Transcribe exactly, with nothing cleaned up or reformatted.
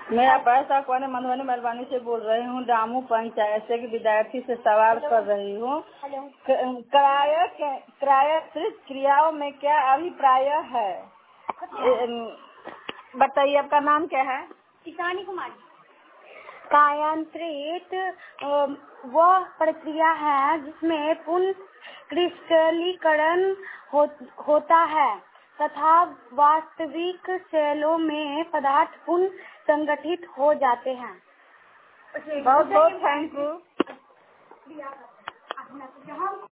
मेरा पैसा कोने मधुबनी मेलवानी से बोल रही हूँ। दामू पंचायत से विद्यार्थी से सवाल कर रही हूँ। क्रायोत्तरित क्रियाओं में क्या अभिप्राय है? बताइए, आपका नाम क्या है? ईशानी कुमारी। कायांतरित वह प्रक्रिया है जिसमें पुनः क्रिस्टलीकरण हो, होता है तथा वास्तविक सेलों में पदार्थ पुनः संगठित हो जाते हैं। बहुत बहुत थैंक यू।